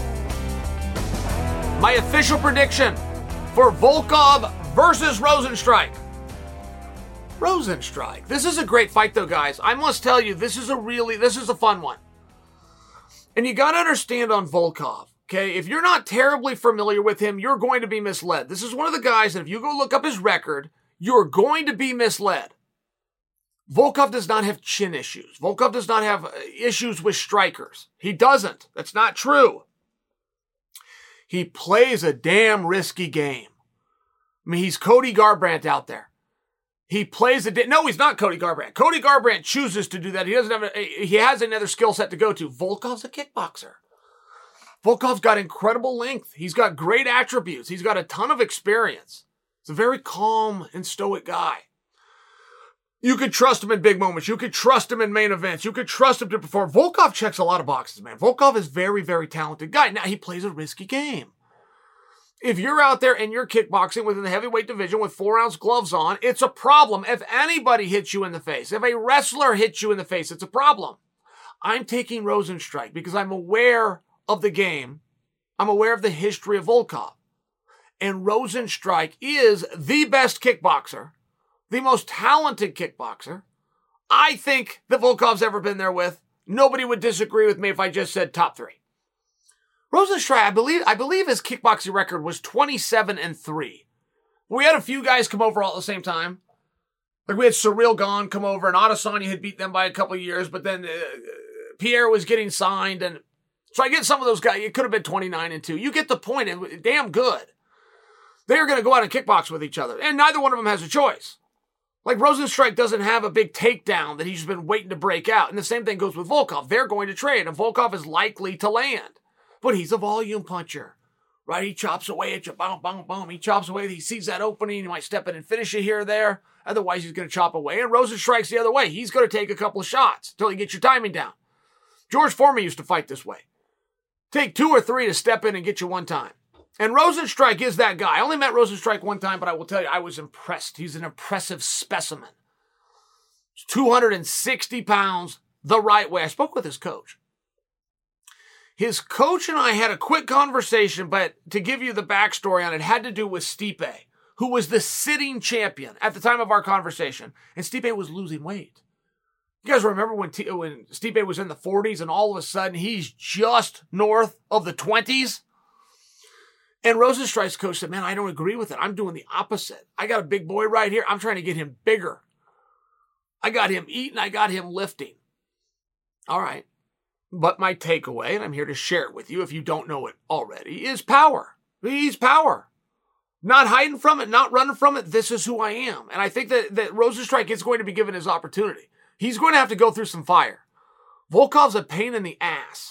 My official prediction for Volkov versus Rozenstruik. Rozenstruik. This is a great fight though, guys. I must tell you, this is a fun one. And you got to understand on Volkov. Okay, if you're not terribly familiar with him, you're going to be misled. This is one of the guys that if you go look up his record, you're going to be misled. Volkov does not have chin issues. Volkov does not have issues with strikers. He doesn't. That's not true. He plays a damn risky game. I mean, he's Cody Garbrandt out there. He plays no, he's not Cody Garbrandt. Cody Garbrandt chooses to do that. He has another skill set to go to. Volkov's a kickboxer. Volkov's got incredible length. He's got great attributes. He's got a ton of experience. He's a very calm and stoic guy. You could trust him in big moments. You could trust him in main events. You could trust him to perform. Volkov checks a lot of boxes, man. Volkov is a very, very talented guy. Now, he plays a risky game. If you're out there and you're kickboxing within the heavyweight division with 4-ounce gloves on, it's a problem. If anybody hits you in the face, if a wrestler hits you in the face, it's a problem. I'm taking Rozenstruik because I'm aware of the game. I'm aware of the history of Volkov. And Rozenstruik is the best kickboxer, the most talented kickboxer I think that Volkov's ever been there with. Nobody would disagree with me if I just said top 3. Rozenstruik, I believe his kickboxing record was 27-3. We had a few guys come over all at the same time. Like we had Ciryl Gane come over, and Adesanya had beat them by a couple of years, but then Pierre was getting signed, and so I get some of those guys. It could have been 29-2. You get the point. It was damn good. They're going to go out and kickbox with each other, and neither one of them has a choice. Like Rozenstruik doesn't have a big takedown that he's been waiting to break out. And the same thing goes with Volkov. They're going to trade, and Volkov is likely to land. But he's a volume puncher, right? He chops away at you, boom, boom, boom. He chops away. He sees that opening. He might step in and finish it here or there. Otherwise, he's going to chop away. And Rozenstruik's the other way. He's going to take a couple of shots until he gets your timing down. George Foreman used to fight this way. Take 2 or 3 to step in and get you one time. And Rozenstruik is that guy. I only met Rozenstruik one time, but I will tell you, I was impressed. He's an impressive specimen. He's 260 pounds the right way. I spoke with his coach. His coach and I had a quick conversation, but to give you the backstory on it, had to do with Stipe, who was the sitting champion at the time of our conversation. And Stipe was losing weight. You guys remember when Stipe was in the 40s and all of a sudden he's just north of the 20s? And Rozenstruik's coach said, man, I don't agree with it. I'm doing the opposite. I got a big boy right here. I'm trying to get him bigger. I got him eating. I got him lifting. All right. But my takeaway, and I'm here to share it with you if you don't know it already, is power. He's power. Not hiding from it, not running from it. This is who I am. And I think that Rozenstruik is going to be given his opportunity. He's going to have to go through some fire. Volkov's a pain in the ass.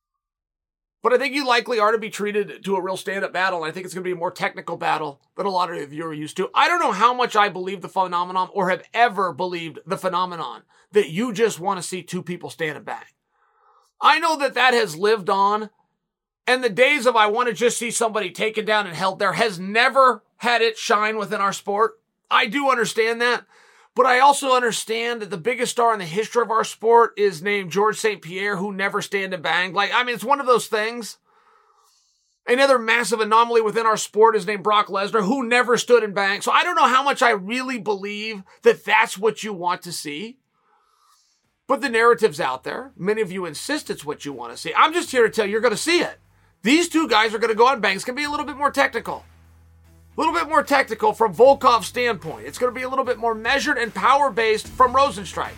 But I think you likely are to be treated to a real stand-up battle, and I think it's going to be a more technical battle than a lot of you are used to. I don't know how much I believe the phenomenon or have ever believed the phenomenon that you just want to see two people stand and bang. I know that has lived on, and the days of I want to just see somebody taken down and held there has never had its shine within our sport. I do understand that. But I also understand that the biggest star in the history of our sport is named George St. Pierre, who never stand and bang. It's one of those things. Another massive anomaly within our sport is named Brock Lesnar, who never stood and banged. So I don't know how much I really believe that that's what you want to see. But the narrative's out there. Many of you insist it's what you want to see. I'm just here to tell you, you're going to see it. These two guys are going to go out and bang. It's going to be a little bit more technical. A little bit more technical from Volkov's standpoint. It's going to be a little bit more measured and power-based from Rozenstruik.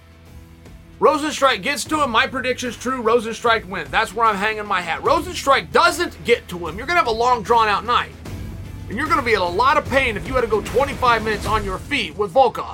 Rozenstruik gets to him. My prediction's true. Rozenstruik wins. That's where I'm hanging my hat. Rozenstruik doesn't get to him. You're going to have a long, drawn-out night. And you're going to be in a lot of pain if you had to go 25 minutes on your feet with Volkov.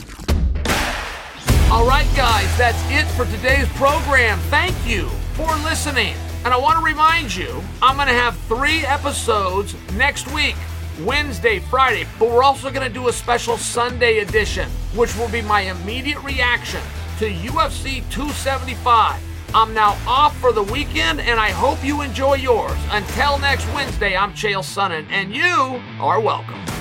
All right, guys, that's it for today's program. Thank you for listening. And I want to remind you, I'm going to have 3 episodes next week. Wednesday, Friday, but we're also going to do a special Sunday edition, which will be my immediate reaction to UFC 275. I'm now off for the weekend, and I hope you enjoy yours. Until next Wednesday, I'm Chael Sonnen, and you are welcome.